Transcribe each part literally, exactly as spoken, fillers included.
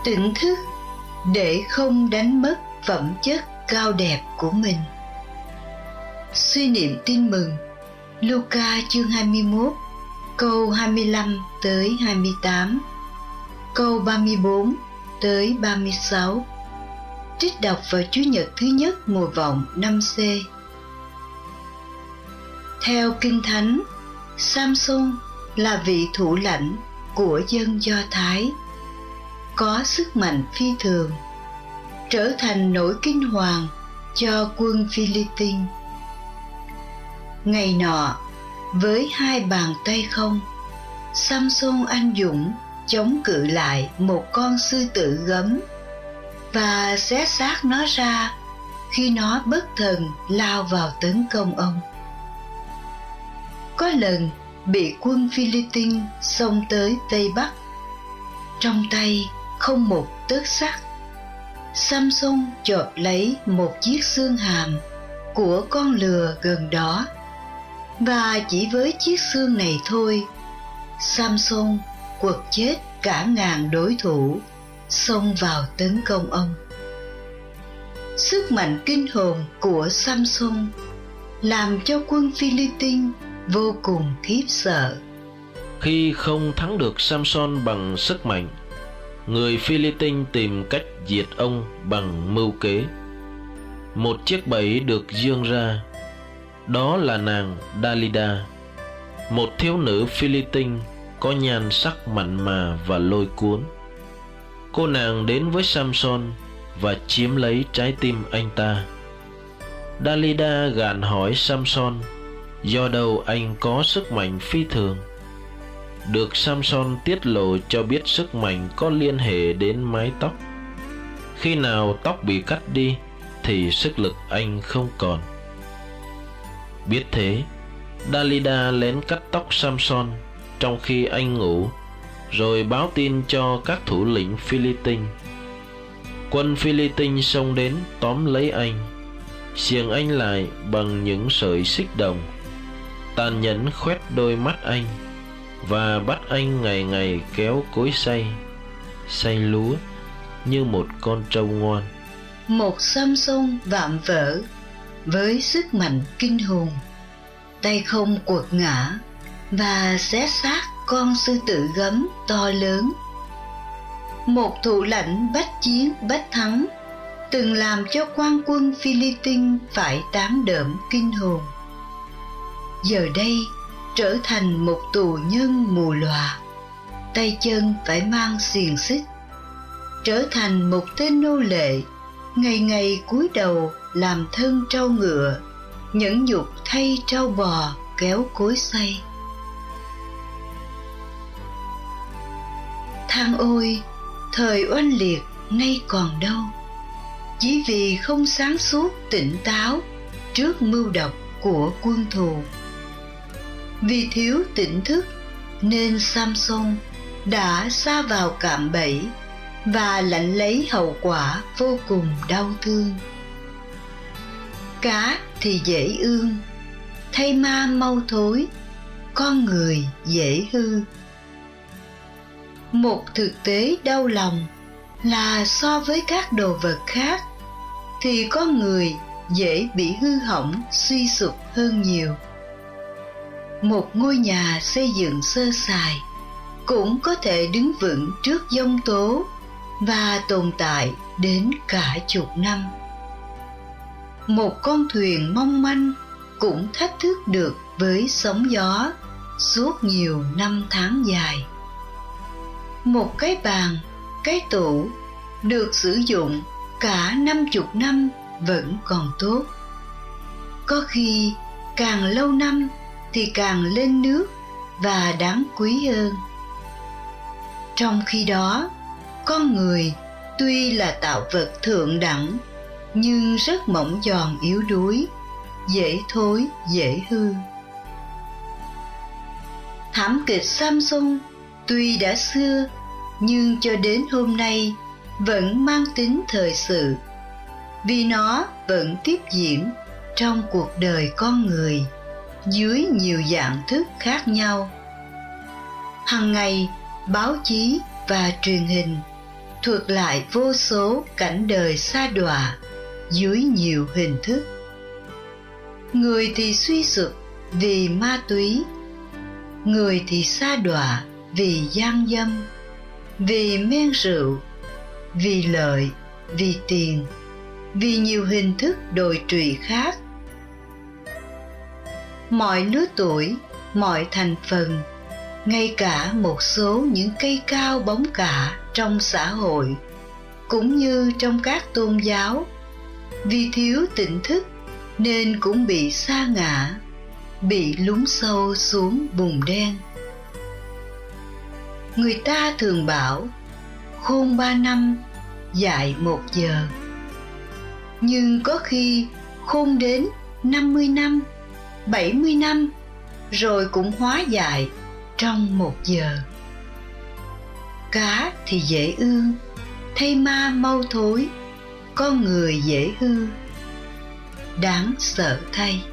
tỉnh thức để không đánh mất phẩm chất cao đẹp của mình. Suy niệm tin mừng Luca chương hai mươi mốt, câu hai mươi lăm tới hai mươi tám, câu ba mươi bốn tới ba mươi sáu. Trích đọc vào Chủ nhật thứ nhất mùa vọng năm C. Theo Kinh Thánh, Samson là vị thủ lãnh của dân Do Thái, có sức mạnh phi thường, trở thành nỗi kinh hoàng cho quân Philippines. Ngày nọ, với hai bàn tay không, Samson anh dũng chống cự lại một con sư tử gấm và xé xác nó ra khi nó bất thần lao vào tấn công ông. Có lần bị quân Philippines xông tới Tây Bắc, trong tay không một tấc sắt, Samson chộp lấy một chiếc xương hàm của con lừa gần đó, và chỉ với chiếc xương này thôi, Samson quật chết cả ngàn đối thủ xông vào tấn công ông. Sức mạnh kinh hồn của Samson làm cho quân Philippines vô cùng khiếp sợ. Khi không thắng được Samson bằng sức mạnh, người Philippines tìm cách diệt ông bằng mưu kế. Một chiếc bẫy được giương ra, đó là nàng Dalida, một thiếu nữ Philippines có nhan sắc mặn mà và lôi cuốn. Cô nàng đến với Samson và chiếm lấy trái tim anh ta. Dalida gạn hỏi Samson do đâu anh có sức mạnh phi thường. Được Samson tiết lộ cho biết sức mạnh có liên hệ đến mái tóc. Khi nào tóc bị cắt đi thì sức lực anh không còn. Biết thế, Dalida lén cắt tóc Samson trong khi anh ngủ, rồi báo tin cho các thủ lĩnh Philippines. Quân Philippines xông đến tóm lấy anh, xiềng anh lại bằng những sợi xích đồng, tàn nhẫn khoét đôi mắt anh và bắt anh ngày ngày kéo cối xay, xay lúa như một con trâu ngoan. Một Samson vạm vỡ với sức mạnh kinh hồn, tay không quật ngã và xé xác con sư tử gấm to lớn. Một thủ lãnh bách chiến bách thắng, từng làm cho quan quân Philippines phải tán đỡm kinh hồn, giờ đây trở thành một tù nhân mù lòa, tay chân phải mang xiềng xích, trở thành một tên nô lệ, ngày ngày cúi đầu làm thân trâu ngựa, nhẫn nhục thay trâu bò kéo cối xay. Than ôi, thời oanh liệt nay còn đâu, chỉ vì không sáng suốt tỉnh táo trước mưu độc của quân thù. Vì thiếu tỉnh thức nên Samson đã sa vào cạm bẫy và lãnh lấy hậu quả vô cùng đau thương. Cá thì dễ ương, thay ma mau thối, con người dễ hư. Một thực tế đau lòng là so với các đồ vật khác thì con người dễ bị hư hỏng suy sụp hơn nhiều. Một ngôi nhà xây dựng sơ sài cũng có thể đứng vững trước giông tố và tồn tại đến cả chục năm. Một con thuyền mong manh cũng thách thức được với sóng gió suốt nhiều năm tháng dài. Một cái bàn, cái tủ được sử dụng cả năm chục năm vẫn còn tốt. Có khi càng lâu năm thì càng lên nước và đáng quý hơn. Trong khi đó, con người tuy là tạo vật thượng đẳng nhưng rất mỏng giòn yếu đuối, dễ thối dễ hư. Thảm kịch Samson tuy đã xưa nhưng cho đến hôm nay vẫn mang tính thời sự, vì nó vẫn tiếp diễn trong cuộc đời con người dưới nhiều dạng thức khác nhau. Hằng ngày, báo chí và truyền hình thuật lại vô số cảnh đời sa đọa dưới nhiều hình thức. Người thì suy sụp vì ma túy, người thì sa đọa vì gian dâm, vì men rượu, vì lợi, vì tiền, vì nhiều hình thức đồi trụy khác. Mọi lứa tuổi, mọi thành phần, ngay cả một số những cây cao bóng cả trong xã hội, cũng như trong các tôn giáo, vì thiếu tỉnh thức nên cũng bị sa ngã, bị lún sâu xuống bùn đen. Người ta thường bảo khôn ba năm, dại một giờ. Nhưng có khi khôn đến năm mươi năm, bảy mươi năm, rồi cũng hóa dại trong một giờ. Cá thì dễ ương, thay ma mau thối, con người dễ hư. Đáng sợ thay.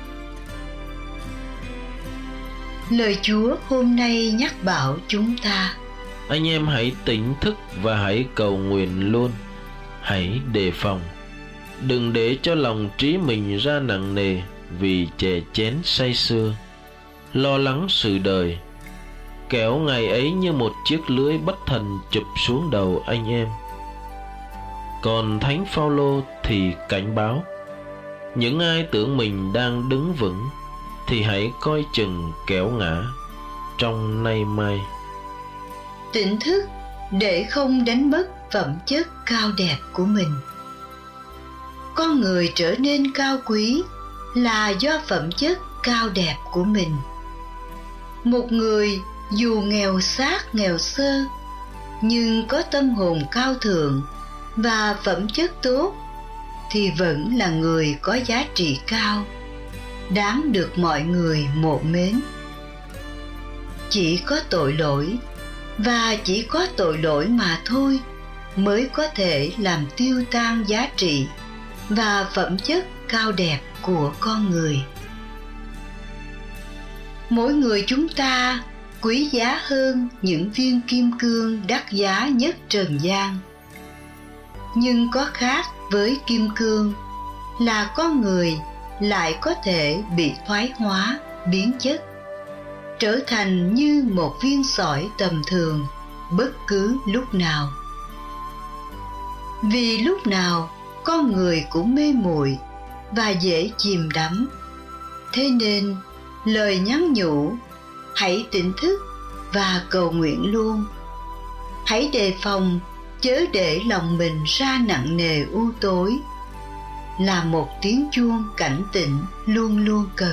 Lời Chúa hôm nay nhắc bảo chúng ta: anh em hãy tỉnh thức và hãy cầu nguyện luôn. Hãy đề phòng, đừng để cho lòng trí mình ra nặng nề vì chè chén say sưa, lo lắng sự đời, kẻo ngày ấy như một chiếc lưới bất thần chụp xuống đầu anh em. Còn Thánh Phaolô thì cảnh báo, những ai tưởng mình đang đứng vững thì hãy coi chừng kẻo ngã trong nay mai. Tỉnh thức để không đánh mất phẩm chất cao đẹp của mình. Con người trở nên cao quý là do phẩm chất cao đẹp của mình. Một người dù nghèo xác nghèo sơ, nhưng có tâm hồn cao thượng và phẩm chất tốt, thì vẫn là người có giá trị cao, đáng được mọi người mộ mến. Chỉ có tội lỗi, và chỉ có tội lỗi mà thôi, mới có thể làm tiêu tan giá trị và phẩm chất cao đẹp của con người. Mỗi người chúng ta quý giá hơn những viên kim cương đắt giá nhất trần gian. Nhưng có khác với kim cương là con người lại có thể bị thoái hóa, biến chất, trở thành như một viên sỏi tầm thường bất cứ lúc nào. Vì lúc nào con người cũng mê muội và dễ chìm đắm. Thế nên lời nhắn nhủ hãy tỉnh thức và cầu nguyện luôn. Hãy đề phòng chớ để lòng mình ra nặng nề u tối, là một tiếng chuông cảnh tỉnh luôn luôn cần.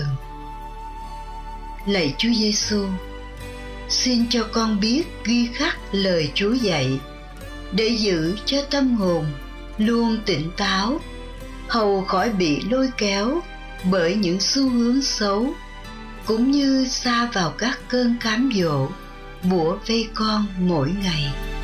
Lạy Chúa Giêsu, xin cho con biết ghi khắc lời Chúa dạy, để giữ cho tâm hồn luôn tỉnh táo, hầu khỏi bị lôi kéo bởi những xu hướng xấu, cũng như sa vào các cơn cám dỗ bủa vây con mỗi ngày.